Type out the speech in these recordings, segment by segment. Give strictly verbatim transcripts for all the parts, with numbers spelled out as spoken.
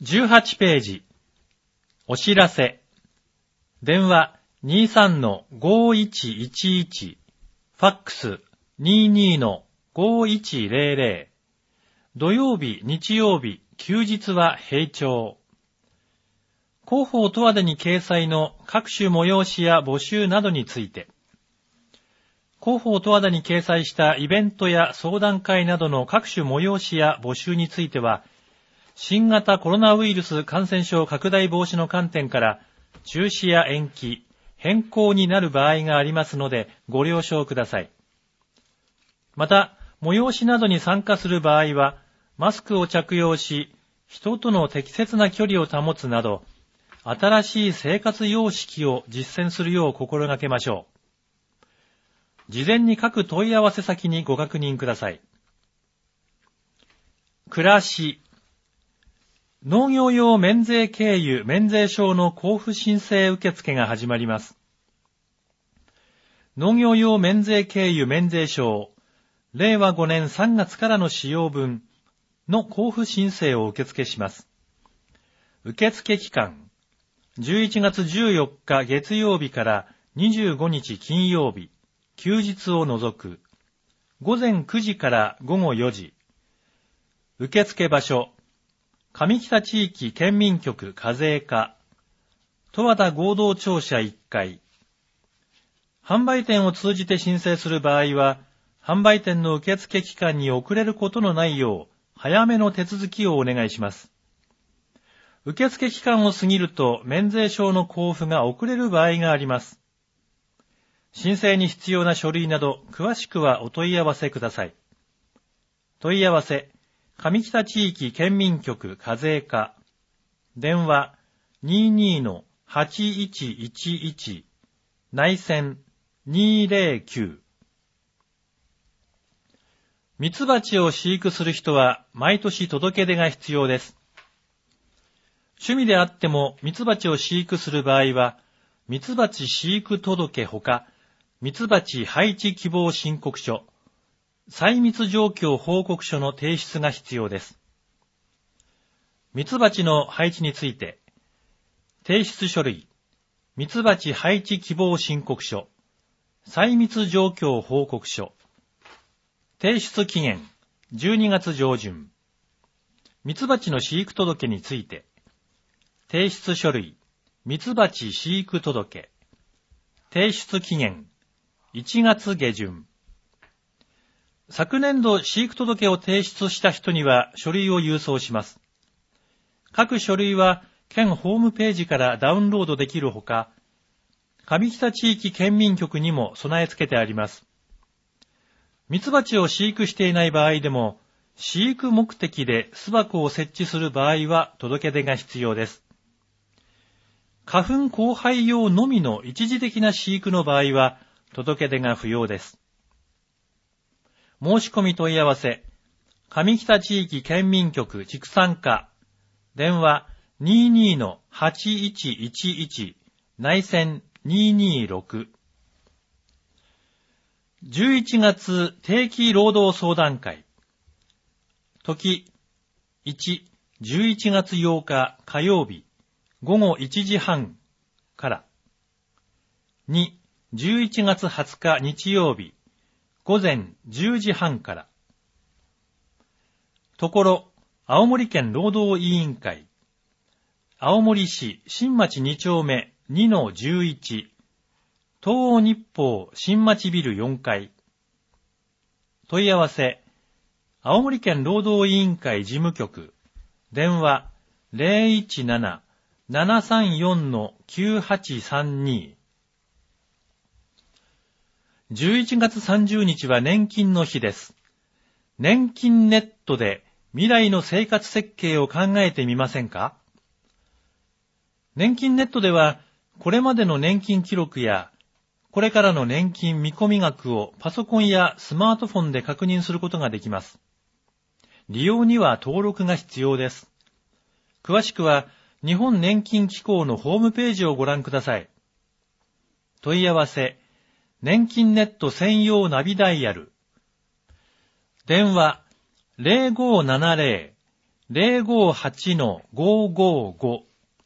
じゅうはちページ。お知らせ。電話 にじゅうさんのごいちいちいち。ファックス にじゅうにのごいちぜろぜろ。土曜日、日曜日、休日は平調。広報十和田に掲載の各種催しや募集などについて。広報十和田に掲載したイベントや相談会などの各種催しや募集については、新型コロナウイルス感染症拡大防止の観点から中止や延期、変更になる場合がありますのでご了承ください。また、催しなどに参加する場合は、マスクを着用し、人との適切な距離を保つなど、新しい生活様式を実践するよう心がけましょう。事前に各問い合わせ先にご確認ください。暮らし。農業用免税経由免税証の交付申請受付が始まります。農業用免税経由免税証、れいわごねんさんがつからの使用分の交付申請を受付します。受付期間、じゅういちがつじゅうよっか月曜日からにじゅうごにち金曜日、休日を除く、ごぜんくじからごごよじ。受付場所、上北地域県民局課税課、十和田合同庁舎いっかい。販売店を通じて申請する場合は、販売店の受付期間に遅れることのないよう、早めの手続きをお願いします。受付期間を過ぎると免税証の交付が遅れる場合があります。申請に必要な書類など詳しくはお問い合わせください。問い合わせ、上北地域県民局課税課、電話 にじゅうにのはちいちいちいち、内線にぜろきゅう。ミツバチを飼育する人は毎年届け出が必要です。趣味であってもミツバチを飼育する場合は、ミツバチ飼育届ほか、ミツバチ配置希望申告書、細密状況報告書の提出が必要です。ミツバチの配置について、提出書類、ミツバチ配置希望申告書、細密状況報告書、提出期限じゅうにがつ上旬。ミツバチの飼育届について、提出書類、ミツバチ飼育届、提出期限いちがつげじゅん。昨年度飼育届を提出した人には書類を郵送します。各書類は県ホームページからダウンロードできるほか、上北地域県民局にも備え付けてあります。ミツバチを飼育していない場合でも、飼育目的で巣箱を設置する場合は届け出が必要です。花粉交配用のみの一時的な飼育の場合は届け出が不要です。申し込み問い合わせ、上北地域県民局畜産課、電話 にじゅうにのはちいちいちいち、内線ににろく。じゅういちがつ定期労働相談会。時、いち、じゅういちがつようか火曜日、ごごいちじはんから。に、じゅういちがつはつか日曜日、ごぜんじゅうじはんから。ところ、青森県労働委員会。青森市新町にちょうめにのじゅういち。東欧日報新町ビルよんかい。問い合わせ、青森県労働委員会事務局。電話 ゼロいちなな ななさんよん きゅうはちさんに。じゅういちがつさんじゅうにちは年金の日です。年金ネットで未来の生活設計を考えてみませんか？年金ネットでは、これまでの年金記録や、これからの年金見込み額をパソコンやスマートフォンで確認することができます。利用には登録が必要です。詳しくは、日本年金機構のホームページをご覧ください。問い合わせ、年金ネット専用ナビダイヤル。電話 ゼロごーななゼロゼロごはちのごごご。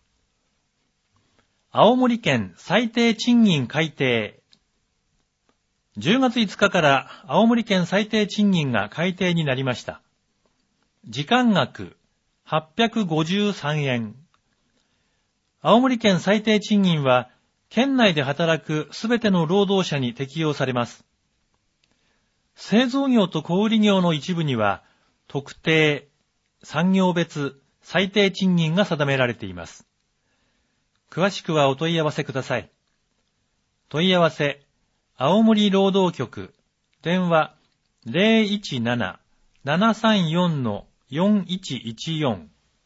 青森県最低賃金改定。じゅうがついつかから青森県最低賃金が改定になりました。時間額はっぴゃくごじゅうさんえん。青森県最低賃金は県内で働くすべての労働者に適用されます。製造業と小売業の一部には特定、産業別、最低賃金が定められています。詳しくはお問い合わせください。問い合わせ、青森労働局、電話 ゼロいちなな ななさんよん よんいちいちよん。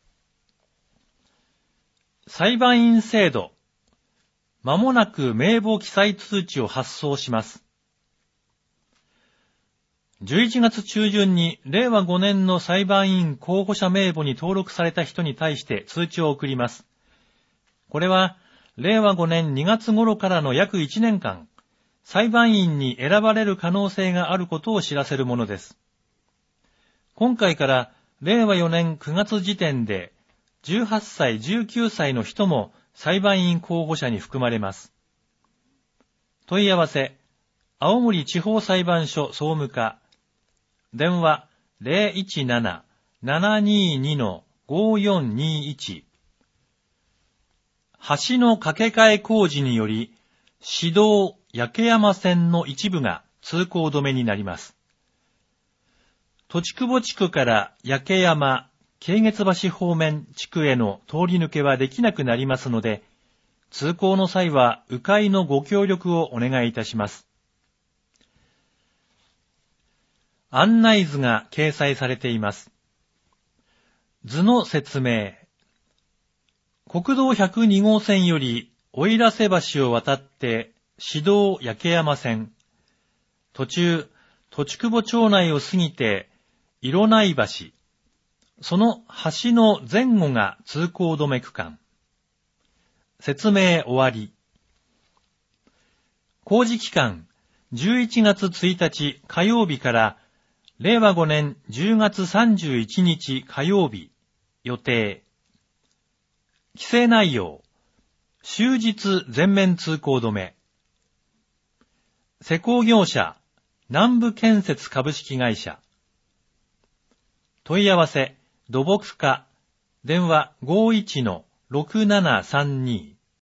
裁判員制度、まもなく名簿記載通知を発送します。じゅういちがつ中旬にれいわごねんの裁判員候補者名簿に登録された人に対して通知を送ります。これは、れいわごねんにがつ頃からの約いちねんかん、裁判員に選ばれる可能性があることを知らせるものです。今回かられいわよねんくがつ時点で、じゅうはっさい、じゅうきゅうさいの人も裁判員候補者に含まれます。問い合わせ、青森地方裁判所総務課、電話 ゼロいちなな ななにに ごよんにいち。橋の架け替え工事により、市道焼山線の一部が通行止めになります。土地久保地区から焼山、京月橋方面地区への通り抜けはできなくなりますので、通行の際は迂回のご協力をお願いいたします。案内図が掲載されています。図の説明。国道ひゃくにごうせんより奥入瀬橋を渡って市道焼山線。途中、土地久保町内を過ぎて色内橋。その橋の前後が通行止め区間。説明終わり。工事期間、じゅういちがつついたち火曜日かられいわごねんじゅうがつさんじゅういちにち火曜日予定。規制内容。終日全面通行止め。施工業者、南部建設株式会社。問い合わせ、土木課、電話 ごいちのろくななさんに。